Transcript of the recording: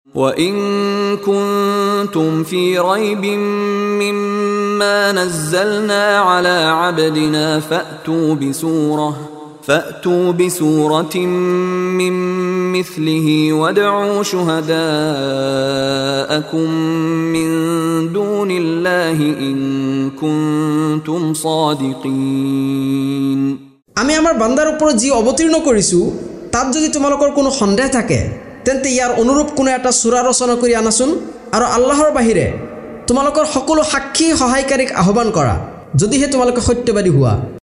وإن كنتم في ريب مما نزلنا على عبدنا فأتوا بسورة من مثله وادعوا شهداءكم من دون الله إن كنتم صادقين। আমি আমার বান্দার উপর যি অবতীর্ণ কৰিছো তাত যদি তোমালোকৰ কোনো সন্দেহ থাকে তেন্তে ইয়াৰ অনুৰূপ কোনো এটা সূৰা ৰচনা কৰি আনাচোন আৰু আল্লাহৰ বাহিৰে তোমালোকৰ সকলো সাক্ষী সহায়কাৰীক আহ্বান কৰা যদিহে তোমালোকে সত্যবাদী হোৱা।